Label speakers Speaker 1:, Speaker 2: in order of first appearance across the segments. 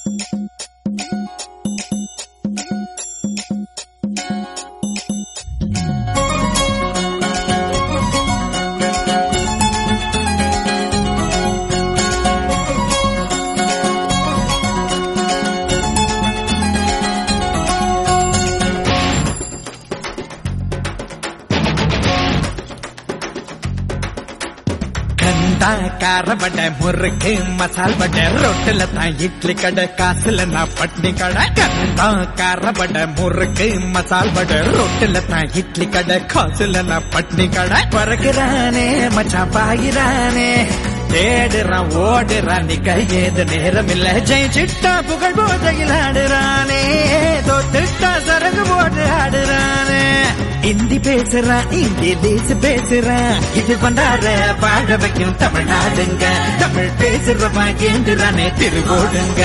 Speaker 1: கார வடை முறுக்கு மசால் வடை ரொட்டில தான் இட்லி கடை காசுல நான் பட்னி கடை கண்டா கார வடை முறுக்கு மசால் வடை ரொட்டில தான் இட்லி கடை காசுல நான் பட்னி கடை பறக்குறானே மச்சான் பாயிரானே தேடுறான் ஓடுறான் நீ கையேது நேரம் இல்ல ஜெயிச்சிட்டா புகழ் போதையில் ஆடுறானே தோத்துட்டா சரகு போட்டு ஆடுறானே ஹிந்தி பேசுறான் இங்கிலீஷ் பேசுறான் இது பண்றார வாழ வைக்கும் தமிழ்நாடுங்க தமிழ் பேசுறவா கேந்துறானே திருவோடுங்க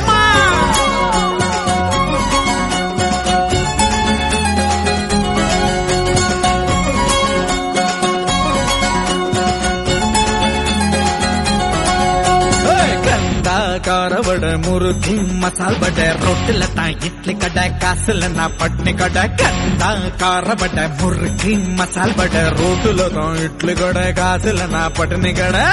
Speaker 1: கார வடை முறுக்கு மசால் வடை ரொட்டில தான் இட்லி கடை காசுல நான் பட்னி கடை கண்டா கார வடை முறுக்கு மசால் வடை ரொட்டில தான் இட்லி கடை காசுல நான் பட்னி கடை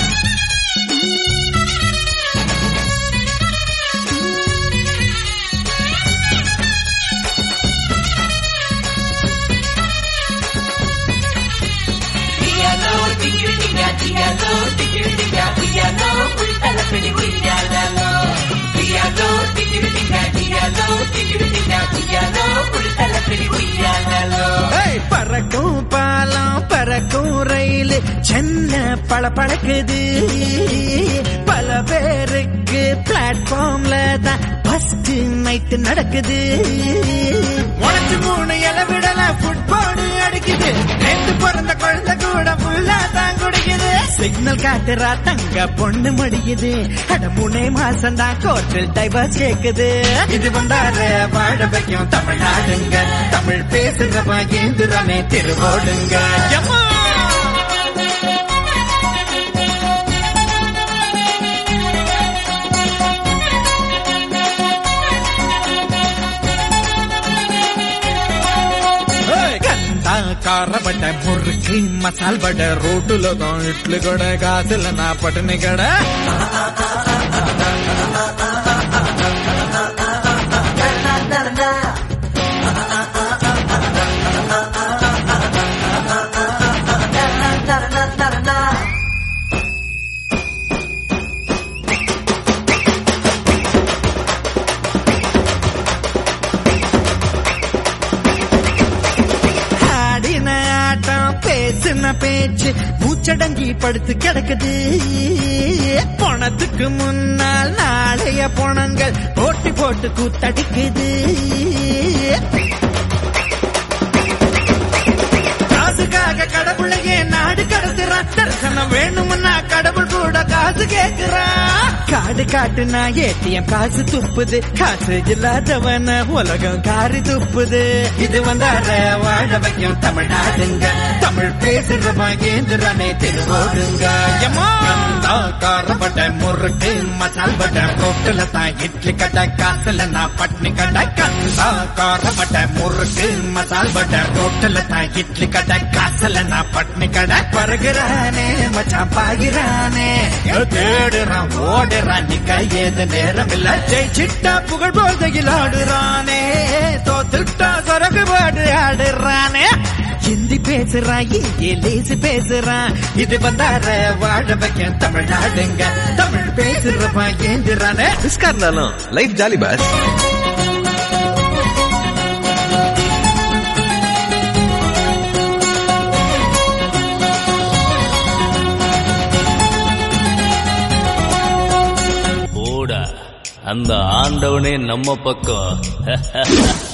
Speaker 1: பறக்கும் பாலம் பறக்கும் ரயில் சென்னை பழக்குது பல பேருக்கு பிளாட்ஃபார்ம்ல தான் ஃபர்ஸ்ட் நைட் நடக்குது உனக்கு 3 இலை விடல ஃபுட்பால் அடிக்குது நேத்து பிறந்த குழந்தை கூட ஃபுல்லா தான் குடிக்குது சிக்னல் காட்டுறா தங்க பொண்ணு முடியுது அட 3 மாசம் தான் கோர்ட்டில் டைவர்ஸ் கேக்குது இது வந்தார வாழ வைக்கும் தமிழ்நாடுங்க தமிழ் பேசுறவா ஏந்துறானே திருவோடுங்க கார வடை முறுக்கு மசால் வடை ரோட்டுல தான் இட்லி கடை காசுல நான் பட்டணி கடை பேசுன பேச்சு மூச்சடங்கி படுத்து கிடக்குது பணத்துக்கு முன்னால் நாளைய பணங்கள் போட்டி போட்டு கூத்தடிக்குது காசுக்காக கடவுளையே நாடு கடத்துறான் தரிசனம் வேணும்னா கடவுள் கூட காசு கேக்குறான் காடு காட்டுனா ஏடிஎம் காசு துப்புது காசு இல்லாதவன உலகம் காரி துப்புது இது வந்தார வாழ வைக்கும் தமிழ்நாடுங்க தமிழ் பேசுறவா ஏந்துறானே திருவோடுங்க கார வடை முறுக்கு மசால் வடை ரோட்டுல தான் இட்லி கடை காசுல நான் பட்னி கடை கண்டா கார வடை முறுக்கு மசால் வடை ரோட்டுல தான் இட்லி கடை காசுல நான் பட்னி கடை பறகுறானே மச்சான் பாயிரானே தேடுறான் ஓடுறான் நீ கையேது நேரம் இல்ல ஜெயிச்சிட்டா புகழ் போதையில் ஆடுறானே தோத்துட்டா சரகு பாடு ஆடுறானே ஹிந்தி பேசுறான் இங்கிலீஷ் பேசுறான் இது வந்தார வாழ வைக்க தமிழ்நாடுங்க தமிழ் பேசுறவா ஏந்துறானே
Speaker 2: ரிஸ்கா இருந்தாலும் லைஃப் ஜாலி பாஸ்
Speaker 3: அந்த ஆண்டவனே நம்ம பக்கம்